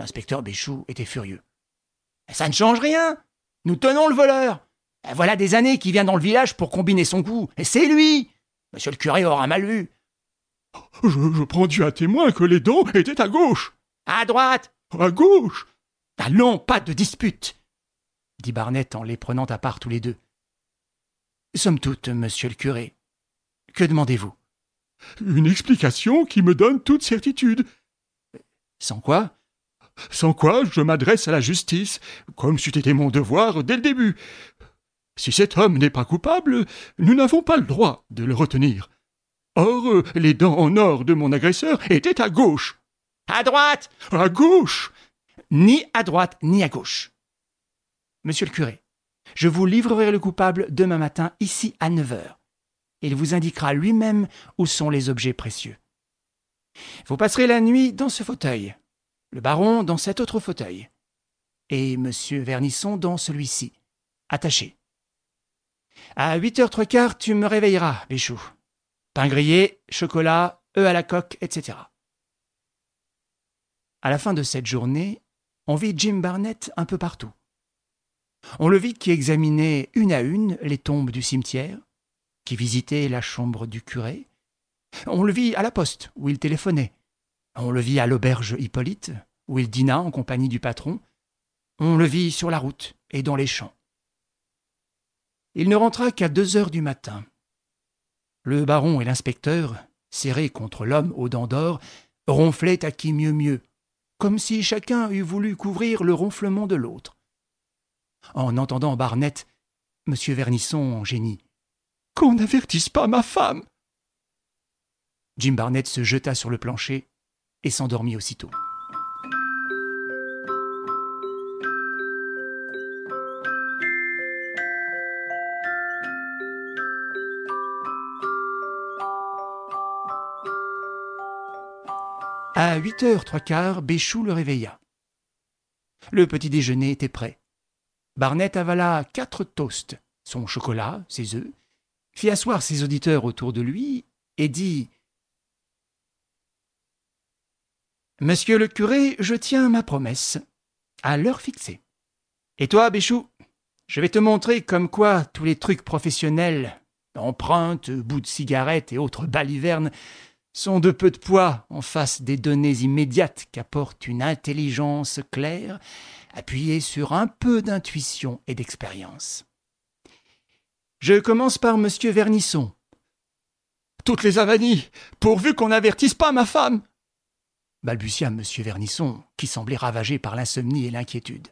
L'inspecteur Béchou était furieux. « Ça ne change rien. Nous tenons le voleur. Voilà des années qu'il vient dans le village pour combiner son coup. Et c'est lui. Monsieur le curé aura mal vu. »« Je prends Dieu à témoin que les dents étaient à gauche. »« À droite. »« À gauche. »« Allons, pas de dispute, » dit Barnett en les prenant à part tous les deux. « Somme toute, monsieur le curé, que demandez-vous ?»« Une explication qui me donne toute certitude. »« Sans quoi ?»« Sans quoi je m'adresse à la justice, comme c'eût été mon devoir dès le début. Si cet homme n'est pas coupable, nous n'avons pas le droit de le retenir. Or, les dents en or de mon agresseur étaient à gauche. »« À droite. »« À gauche. »« Ni à droite, ni à gauche. Monsieur le curé, je vous livrerai le coupable demain matin, ici à 9h. Il vous indiquera lui-même où sont les objets précieux. Vous passerez la nuit dans ce fauteuil, le baron dans cet autre fauteuil, et monsieur Vernisson dans celui-ci, attaché. À 8h15, tu me réveilleras, Béchou. Pain grillé, chocolat, œufs à la coque, etc. À la fin de cette journée, on vit Jim Barnett un peu partout. On le vit qui examinait une à une les tombes du cimetière, qui visitait la chambre du curé. On le vit à la poste, où il téléphonait. On le vit à l'auberge Hippolyte, où il dîna en compagnie du patron. On le vit sur la route et dans les champs. Il ne rentra qu'à 2h du matin. Le baron et l'inspecteur, serrés contre l'homme aux dents d'or, ronflaient à qui mieux mieux, comme si chacun eût voulu couvrir le ronflement de l'autre. En entendant Barnett, M. Vernisson gémit. « Qu'on n'avertisse pas ma femme !» Jim Barnett se jeta sur le plancher et s'endormit aussitôt. À 8h15, Béchou le réveilla. Le petit déjeuner était prêt. Barnett avala 4 toasts, son chocolat, ses œufs, fit asseoir ses auditeurs autour de lui et dit « Monsieur le curé, je tiens ma promesse, à l'heure fixée. Et toi, Béchou, je vais te montrer comme quoi tous les trucs professionnels, empreintes, bouts de cigarettes et autres balivernes, sont de peu de poids en face des données immédiates qu'apporte une intelligence claire, appuyée sur un peu d'intuition et d'expérience. Je commence par monsieur Vernisson. »« Toutes les avanies, pourvu qu'on n'avertisse pas ma femme !» balbutia monsieur Vernisson, qui semblait ravagé par l'insomnie et l'inquiétude.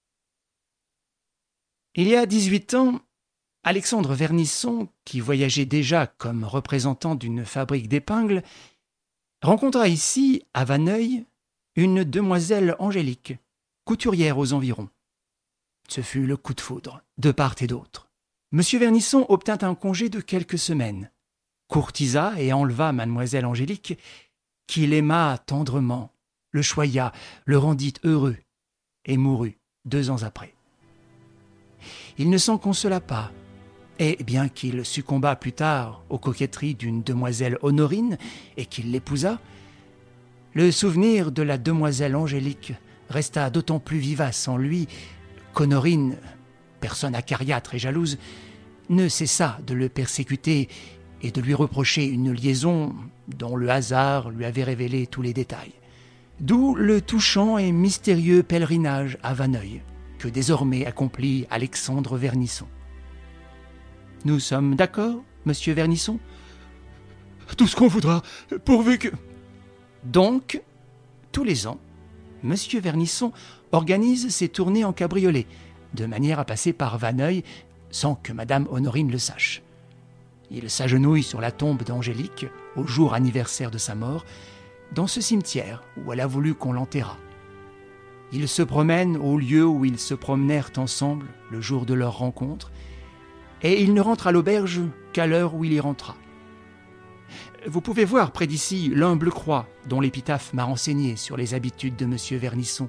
Il y a 18 ans, Alexandre Vernisson, qui voyageait déjà comme représentant d'une fabrique d'épingles, rencontra ici, à Vanneuil, une demoiselle Angélique, couturière aux environs. Ce fut le coup de foudre, de part et d'autre. Monsieur Vernisson obtint un congé de quelques semaines, courtisa et enleva mademoiselle Angélique, qui l'aima tendrement, le choya, le rendit heureux, et mourut 2 ans après. Il ne s'en consola pas, et bien qu'il succomba plus tard aux coquetteries d'une demoiselle Honorine et qu'il l'épousa, le souvenir de la demoiselle Angélique resta d'autant plus vivace en lui qu'Honorine, personne acariâtre et jalouse, ne cessa de le persécuter et de lui reprocher une liaison dont le hasard lui avait révélé tous les détails. D'où le touchant et mystérieux pèlerinage à Vanneuil, que désormais accomplit Alexandre Vernisson. Nous sommes d'accord, monsieur Vernisson ? Tout ce qu'on voudra, pourvu que... Donc, tous les ans, monsieur Vernisson organise ses tournées en cabriolet, de manière à passer par Vanneuil sans que madame Honorine le sache. Il s'agenouille sur la tombe d'Angélique, au jour anniversaire de sa mort, dans ce cimetière où elle a voulu qu'on l'enterrât. Il se promène au lieu où ils se promenèrent ensemble le jour de leur rencontre, et il ne rentre à l'auberge qu'à l'heure où il y rentra. Vous pouvez voir près d'ici l'humble croix dont l'épitaphe m'a renseigné sur les habitudes de monsieur Vernisson.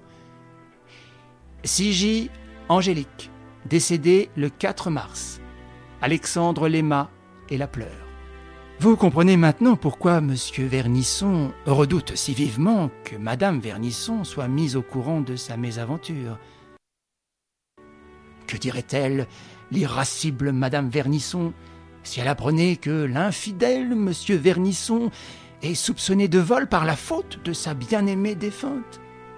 Sigie Angélique, décédée le 4 mars. Alexandre l'aima et la pleure. Vous comprenez maintenant pourquoi M. Vernisson redoute si vivement que Mme Vernisson soit mise au courant de sa mésaventure. Que dirait-elle, l'irascible Mme Vernisson, si elle apprenait que l'infidèle M. Vernisson est soupçonné de vol par la faute de sa bien-aimée défunte?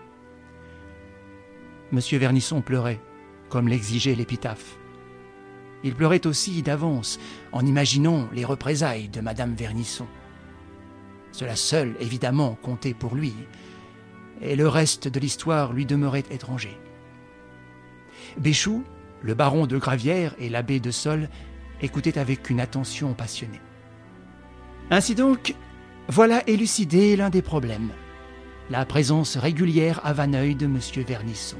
M. Vernisson pleurait, comme l'exigeait l'épitaphe. Il pleurait aussi d'avance, en imaginant les représailles de Mme Vernisson. Cela seul, évidemment, comptait pour lui, et le reste de l'histoire lui demeurait étranger. Béchoux, le baron de Gravières et l'abbé de Sol écoutaient avec une attention passionnée. Ainsi donc, voilà élucidé l'un des problèmes, la présence régulière à Vanneuil de M. Vernisson.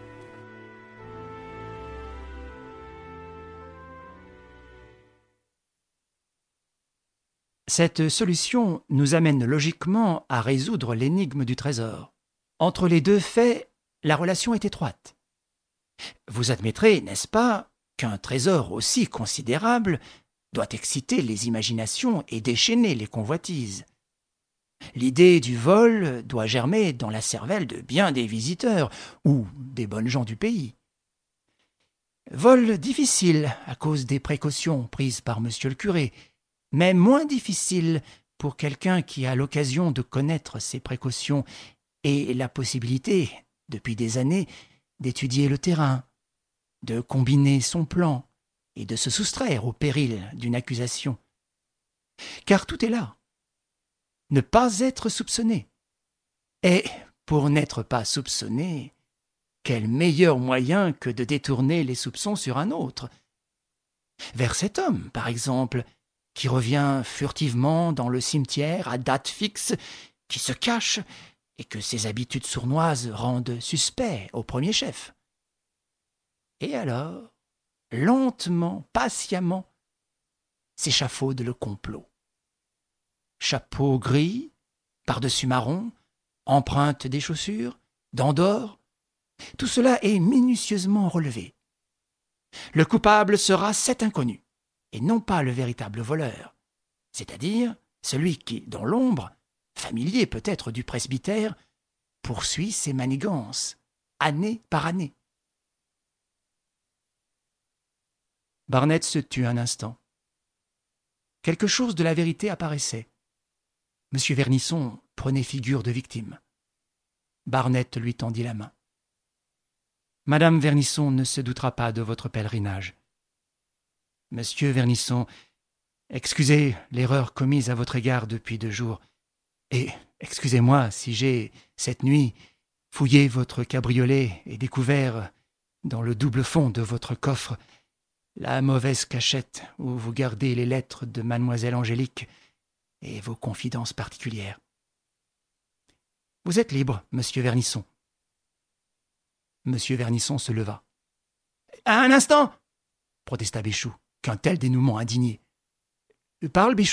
Cette solution nous amène logiquement à résoudre l'énigme du trésor. Entre les deux faits, la relation est étroite. Vous admettrez, n'est-ce pas, qu'un trésor aussi considérable doit exciter les imaginations et déchaîner les convoitises. L'idée du vol doit germer dans la cervelle de bien des visiteurs ou des bonnes gens du pays. Vol difficile à cause des précautions prises par monsieur le curé, mais moins difficile pour quelqu'un qui a l'occasion de connaître ces précautions et la possibilité, depuis des années, d'étudier le terrain, de combiner son plan et de se soustraire au péril d'une accusation. Car tout est là. Ne pas être soupçonné. Et, pour n'être pas soupçonné, quel meilleur moyen que de détourner les soupçons sur un autre? Vers cet homme, par exemple, qui revient furtivement dans le cimetière à date fixe, qui se cache et que ses habitudes sournoises rendent suspect au premier chef. Et alors, lentement, patiemment, s'échafaude le complot. Chapeau gris, par-dessus marron, empreinte des chaussures, dents d'or, tout cela est minutieusement relevé. Le coupable sera cet inconnu, et non pas le véritable voleur, c'est-à-dire celui qui, dans l'ombre, familier peut-être du presbytère, poursuit ses manigances, année par année. Barnett se tut un instant. Quelque chose de la vérité apparaissait. M. Vernisson prenait figure de victime. Barnett lui tendit la main. « Madame Vernisson ne se doutera pas de votre pèlerinage. Monsieur Vernisson, excusez l'erreur commise à votre égard depuis 2 jours, et excusez-moi si j'ai, cette nuit, fouillé votre cabriolet et découvert, dans le double fond de votre coffre, la mauvaise cachette où vous gardez les lettres de mademoiselle Angélique et vos confidences particulières. Vous êtes libre, monsieur Vernisson. » Monsieur Vernisson se leva. « Un instant !» protesta Béchoux, qu'un tel dénouement indignait. « Parle, Béchoux. »«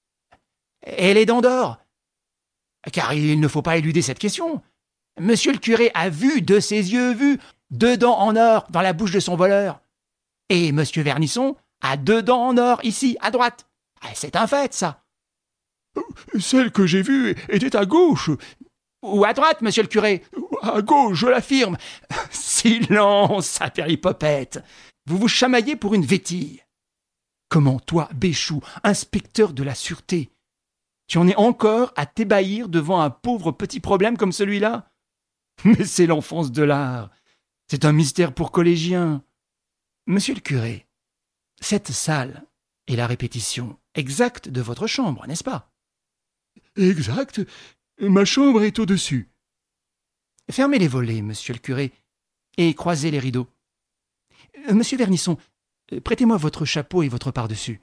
Et les dents d'or ?» Car il ne faut pas éluder cette question. Monsieur le curé a vu de ses yeux 2 dents en or dans la bouche de son voleur. Et monsieur Vernisson a 2 dents en or ici, à droite. C'est un fait, ça. Celle que j'ai vue était à gauche. Ou à droite, monsieur le curé. À gauche, je l'affirme. Silence, saperlipopette. Vous vous chamaillez pour une vétille. Comment, toi, Béchoux, inspecteur de la sûreté, tu en es encore à t'ébahir devant un pauvre petit problème comme celui-là? Mais c'est l'enfance de l'art. C'est un mystère pour collégiens. Monsieur le curé, cette salle est la répétition exacte de votre chambre, n'est-ce pas? Exact. Ma chambre est au-dessus. Fermez les volets, monsieur le curé, et croisez les rideaux. Monsieur Vernisson, prêtez-moi votre chapeau et votre pardessus.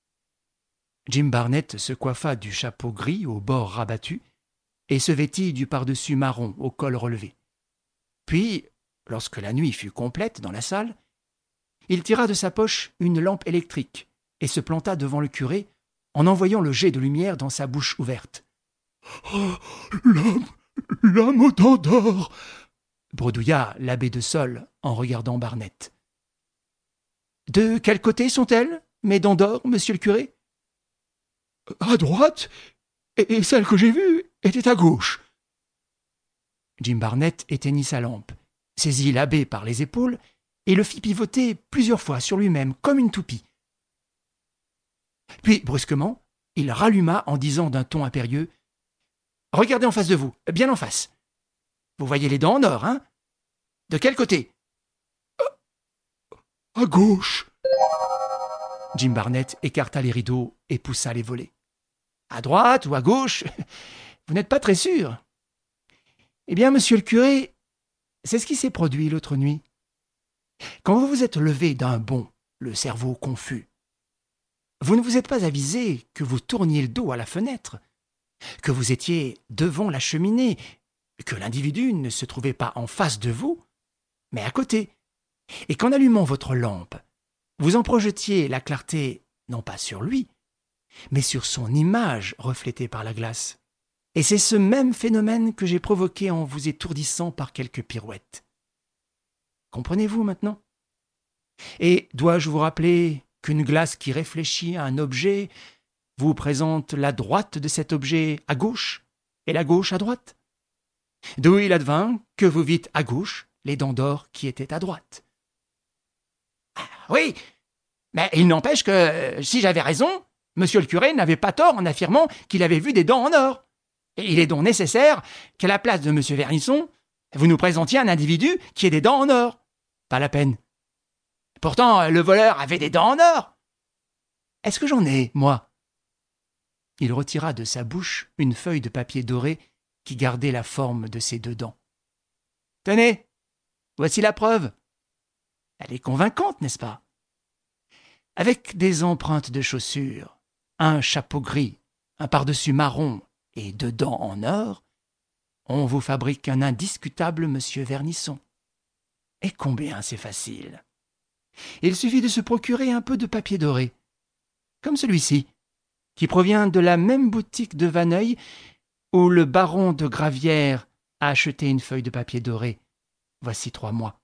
Jim Barnett se coiffa du chapeau gris aux bords rabattus et se vêtit du pardessus marron au col relevé. Puis, lorsque la nuit fut complète dans la salle, il tira de sa poche une lampe électrique et se planta devant le curé en envoyant le jet de lumière dans sa bouche ouverte. « Oh, l'homme aux dents d'or !» bredouilla l'abbé de Sol en regardant Barnett. « De quel côté sont-elles, mes dents d'or, monsieur le curé ?» À droite, et celle que j'ai vue était à gauche. Jim Barnett éteignit sa lampe, saisit l'abbé par les épaules et le fit pivoter plusieurs fois sur lui-même comme une toupie. Puis, brusquement, il ralluma en disant d'un ton impérieux « Regardez en face de vous, bien en face. Vous voyez les dents en or, hein? De quel côté ?»« À gauche. » Jim Barnett écarta les rideaux et poussa les volets. « À droite ou à gauche? Vous n'êtes pas très sûr. » Eh bien, monsieur le curé, c'est ce qui s'est produit l'autre nuit. Quand vous vous êtes levé d'un bond, le cerveau confus, vous ne vous êtes pas avisé que vous tourniez le dos à la fenêtre, que vous étiez devant la cheminée, que l'individu ne se trouvait pas en face de vous, mais à côté, et qu'en allumant votre lampe, vous en projetiez la clarté non pas sur lui, mais sur son image reflétée par la glace. Et c'est ce même phénomène que j'ai provoqué en vous étourdissant par quelques pirouettes. Comprenez-vous maintenant? Et dois-je vous rappeler qu'une glace qui réfléchit à un objet vous présente la droite de cet objet à gauche et la gauche à droite? D'où il advint que vous vîtes à gauche les dents d'or qui étaient à droite. Ah, oui, mais il n'empêche que, si j'avais raison, monsieur le curé n'avait pas tort en affirmant qu'il avait vu des dents en or. Et il est donc nécessaire qu'à la place de monsieur Vernisson, vous nous présentiez un individu qui ait des dents en or. Pas la peine. Pourtant, le voleur avait des dents en or. Est-ce que j'en ai, moi? Il retira de sa bouche une feuille de papier doré qui gardait la forme de ses deux dents. Tenez, voici la preuve. Elle est convaincante, n'est-ce pas? Avec des empreintes de chaussures, un chapeau gris, un pardessus marron et deux dents en or, on vous fabrique un indiscutable monsieur Vernisson. Et combien c'est facile! Il suffit de se procurer un peu de papier doré, comme celui-ci, qui provient de la même boutique de Vanneuil où le baron de Gravières a acheté une feuille de papier doré, voici 3 mois.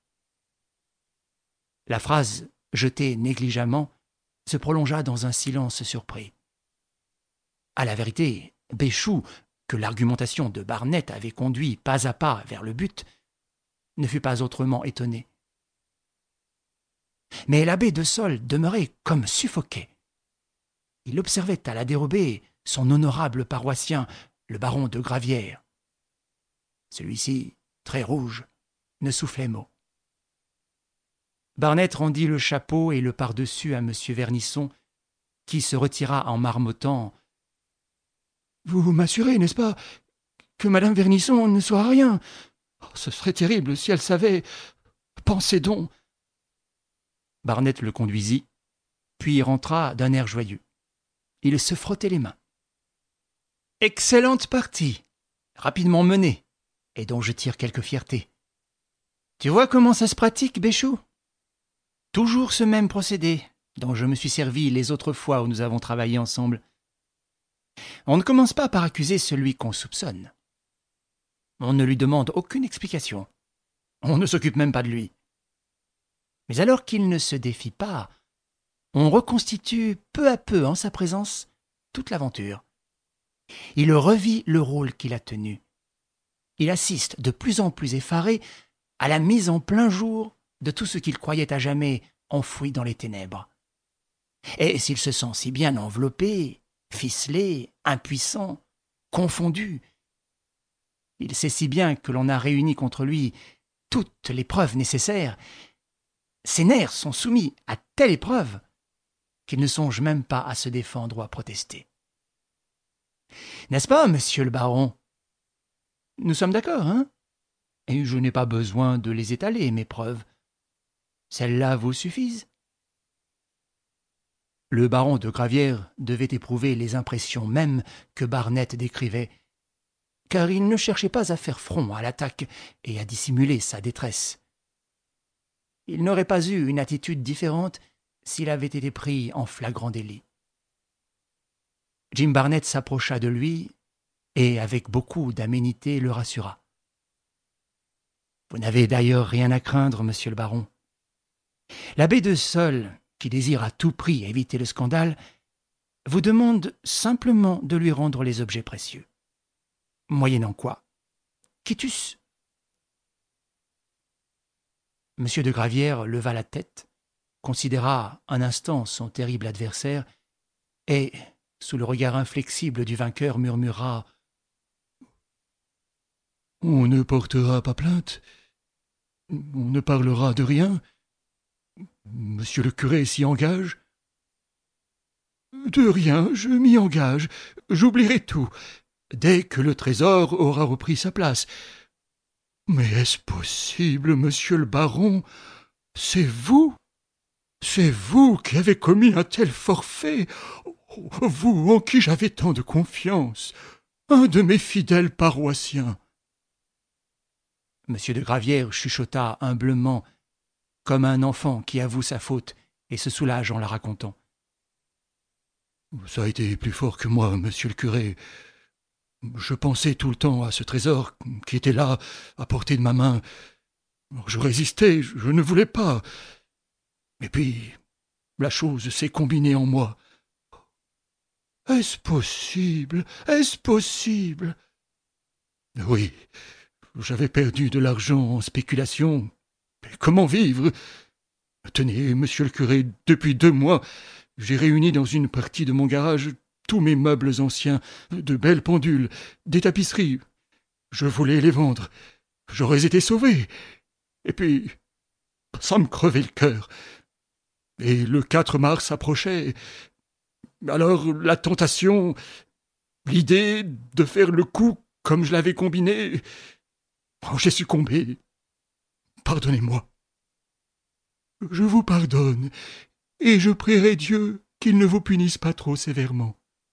La phrase, jetée négligemment, se prolongea dans un silence surpris. À la vérité, Béchou, que l'argumentation de Barnett avait conduit pas à pas vers le but, ne fut pas autrement étonné. Mais l'abbé de Sol demeurait comme suffoqué. Il observait à la dérobée son honorable paroissien, le baron de Gravières. Celui-ci, très rouge, ne soufflait mot. Barnett rendit le chapeau et le pardessus à M. Vernisson, qui se retira en marmottant « Vous m'assurez, n'est-ce pas, que Madame Vernisson ne soit rien? Ce serait terrible si elle savait. Pensez donc. » Barnett le conduisit, puis rentra d'un air joyeux. Il se frottait les mains. « Excellente partie, rapidement menée, et dont je tire quelque fierté. Tu vois comment ça se pratique, Béchou? Toujours ce même procédé, dont je me suis servi les autres fois où nous avons travaillé ensemble. On ne commence pas par accuser celui qu'on soupçonne. On ne lui demande aucune explication. On ne s'occupe même pas de lui. Mais alors qu'il ne se défie pas, on reconstitue peu à peu en sa présence toute l'aventure. Il revit le rôle qu'il a tenu. Il assiste de plus en plus effaré à la mise en plein jour de tout ce qu'il croyait à jamais enfoui dans les ténèbres. Et s'il se sent si bien enveloppé, ficelé, impuissant, confondu, il sait si bien que l'on a réuni contre lui toutes les preuves nécessaires. Ses nerfs sont soumis à telle épreuve qu'il ne songe même pas à se défendre ou à protester. N'est-ce pas, monsieur le baron? Nous sommes d'accord, hein? Et je n'ai pas besoin de les étaler, mes preuves. Celles-là vous suffisent. Le baron de Gravières devait éprouver les impressions mêmes que Barnett décrivait, car il ne cherchait pas à faire front à l'attaque et à dissimuler sa détresse. Il n'aurait pas eu une attitude différente s'il avait été pris en flagrant délit. Jim Barnett s'approcha de lui et, avec beaucoup d'aménité, le rassura. « Vous n'avez d'ailleurs rien à craindre, monsieur le baron. L'abbé de Sol, qui désire à tout prix éviter le scandale, vous demande simplement de lui rendre les objets précieux. Moyennant quoi, quitus. M. de Gravière leva la tête, considéra un instant son terrible adversaire et, sous le regard inflexible du vainqueur, murmura « On ne portera pas plainte, on ne parlera de rien. Monsieur le curé s'y engage ?»« De rien, je m'y engage, j'oublierai tout, dès que le trésor aura repris sa place. Mais est-ce possible, monsieur le baron? C'est vous qui avez commis un tel forfait, vous en qui j'avais tant de confiance, un de mes fidèles paroissiens. » Monsieur de Gravière chuchota humblement, comme un enfant qui avoue sa faute et se soulage en la racontant. « Ça a été plus fort que moi, monsieur le curé. Je pensais tout le temps à ce trésor qui était là, à portée de ma main. Je résistais, je ne voulais pas. Et puis, la chose s'est combinée en moi. Est-ce possible? Est-ce possible? Oui, j'avais perdu de l'argent en spéculation. Mais comment vivre? Tenez, monsieur le curé, depuis 2 mois, j'ai réuni dans une partie de mon garage tous mes meubles anciens, de belles pendules, des tapisseries. Je voulais les vendre. J'aurais été sauvé. Et puis, ça me crevait le cœur. Et le 4 mars approchait. Alors la tentation, l'idée de faire le coup comme je l'avais combiné, j'ai succombé. Pardonnez-moi. Je vous pardonne, et je prierai Dieu qu'il ne vous punisse pas trop sévèrement.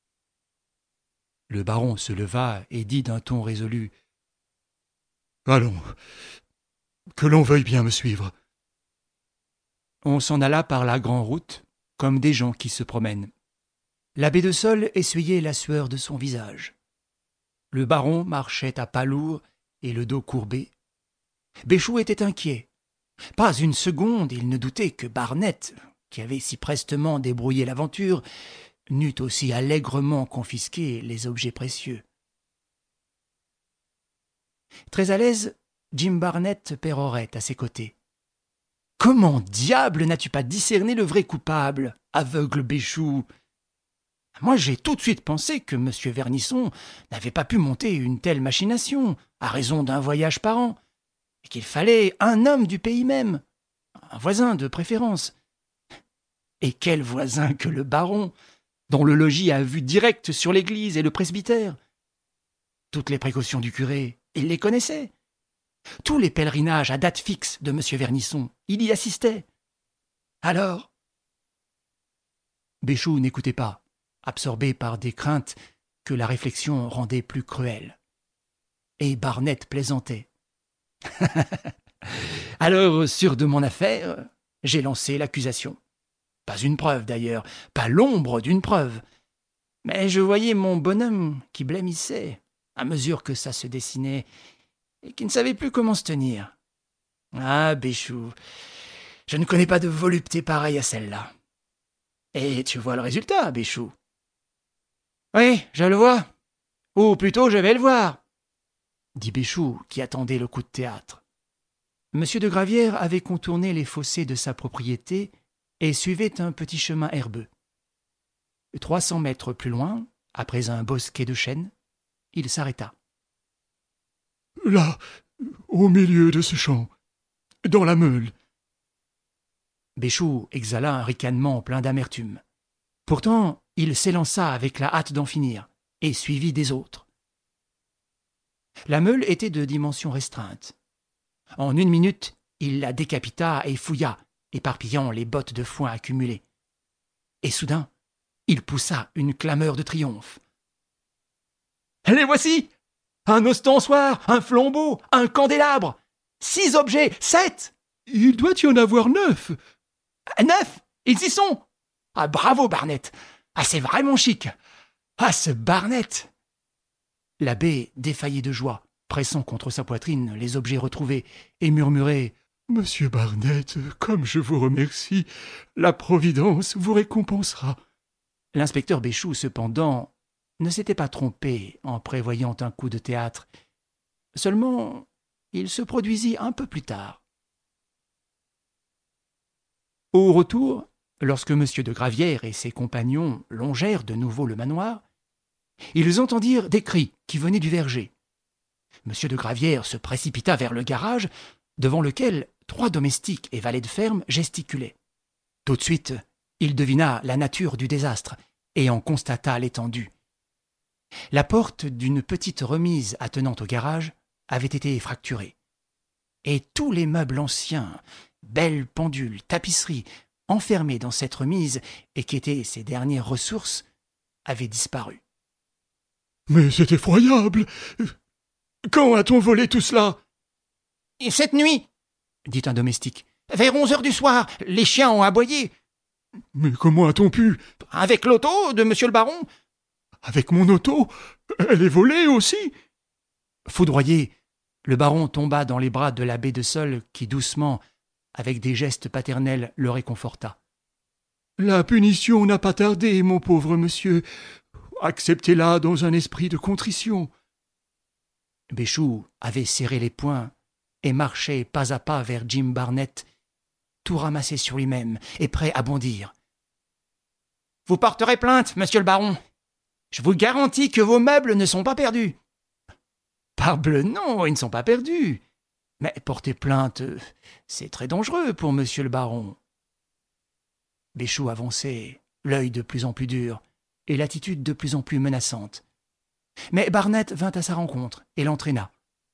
Le baron se leva et dit d'un ton résolu. Allons, que l'on veuille bien me suivre. On s'en alla par la grande route, comme des gens qui se promènent. L'abbé de Sol essuyait la sueur de son visage. Le baron marchait à pas lourds et le dos courbé. Béchou était inquiet. Pas une seconde il ne doutait que Barnett, qui avait si prestement débrouillé l'aventure, n'eût aussi allègrement confisqué les objets précieux. Très à l'aise, Jim Barnett pérorait à ses côtés. « Comment diable n'as-tu pas discerné le vrai coupable, aveugle Béchou ? Moi, j'ai tout de suite pensé que M. Vernisson n'avait pas pu monter une telle machination, à raison d'un voyage par an, et qu'il fallait un homme du pays même, un voisin de préférence. Et quel voisin que le baron, dont le logis a vue directe sur l'église et le presbytère. Toutes les précautions du curé, il les connaissait. Tous les pèlerinages à date fixe de M. Vernisson, il y assistait. Alors, Béchou n'écoutait pas, absorbé par des craintes que la réflexion rendait plus cruelles. Et Barnett plaisantait. Alors, sûr de mon affaire, j'ai lancé l'accusation. Pas une preuve d'ailleurs, pas l'ombre d'une preuve. Mais je voyais mon bonhomme qui blêmissait à mesure que ça se dessinait et qui ne savait plus comment se tenir. Ah, Béchou, je ne connais pas de volupté pareille à celle-là. Et tu vois le résultat, Béchou. Oui, je le vois. Ou plutôt, je vais le voir, dit Béchou, qui attendait le coup de théâtre. Monsieur de Gravière avait contourné les fossés de sa propriété et suivait un petit chemin herbeux. 300 mètres plus loin, après un bosquet de chênes, il s'arrêta. Là, au milieu de ce champ, dans la meule. Béchou exhala un ricanement plein d'amertume. Pourtant, il s'élança avec la hâte d'en finir, et suivi des autres. La meule était de dimension restreinte. En 1 minute, il la décapita et fouilla, éparpillant les bottes de foin accumulées. Et soudain, il poussa une clameur de triomphe. « Les voici! Un ostensoir, un flambeau, un candélabre! 6 objets, 7! Il doit y en avoir 9! 9! Ils y sont! Ah, bravo, Barnett! Ah, c'est vraiment chic! Ah, ce Barnett! » L'abbé défaillait de joie, pressant contre sa poitrine les objets retrouvés, et murmurait « Monsieur Barnett, comme je vous remercie, la Providence vous récompensera. » L'inspecteur Béchoux, cependant, ne s'était pas trompé en prévoyant un coup de théâtre. Seulement, il se produisit un peu plus tard. Au retour, lorsque M. de Gravière et ses compagnons longèrent de nouveau le manoir, ils entendirent des cris qui venaient du verger. M. de Gravière se précipita vers le garage, devant lequel 3 domestiques et valets de ferme gesticulaient. Tout de suite, il devina la nature du désastre et en constata l'étendue. La porte d'une petite remise attenante au garage avait été fracturée, et tous les meubles anciens, belles pendules, tapisseries, enfermés dans cette remise et qui étaient ses dernières ressources, avaient disparu. « Mais c'est effroyable! Quand a-t-on volé tout cela ?»« Et cette nuit, dit un domestique. Vers 11 heures du soir, les chiens ont aboyé. »« Mais comment a-t-on pu ?»« Avec l'auto de monsieur le baron. »« Avec mon auto? Elle est volée aussi ?» Foudroyé, le baron tomba dans les bras de l'abbé de Sol qui, doucement, avec des gestes paternels, le réconforta. « La punition n'a pas tardé, mon pauvre monsieur. Acceptez-la dans un esprit de contrition. » Béchoux avait serré les poings et marchait pas à pas vers Jim Barnett, tout ramassé sur lui-même et prêt à bondir. « Vous porterez plainte, monsieur le baron. Je vous garantis que vos meubles ne sont pas perdus. »« Parbleu, non, ils ne sont pas perdus. Mais porter plainte, c'est très dangereux pour monsieur le baron. » Béchoux avançait, l'œil de plus en plus dur et l'attitude de plus en plus menaçante. Mais Barnett vint à sa rencontre et l'entraîna.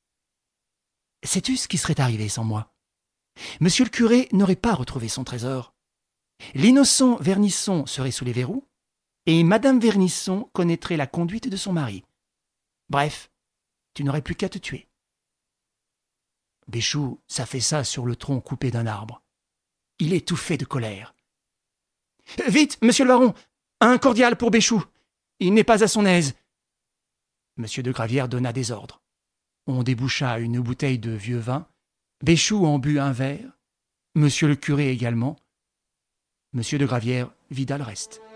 « Sais-tu ce qui serait arrivé sans moi ? Monsieur le curé n'aurait pas retrouvé son trésor. L'innocent Vernisson serait sous les verrous, et madame Vernisson connaîtrait la conduite de son mari. Bref, tu n'aurais plus qu'à te tuer. » Béchoux s'affaissa sur le tronc coupé d'un arbre. Il étouffait de colère. « Vite, monsieur le baron, un cordial pour Béchoux. Il n'est pas à son aise. » Monsieur de Gravière donna des ordres. On déboucha une bouteille de vieux vin. Béchoux en but un verre. Monsieur le curé également. Monsieur de Gravière vida le reste.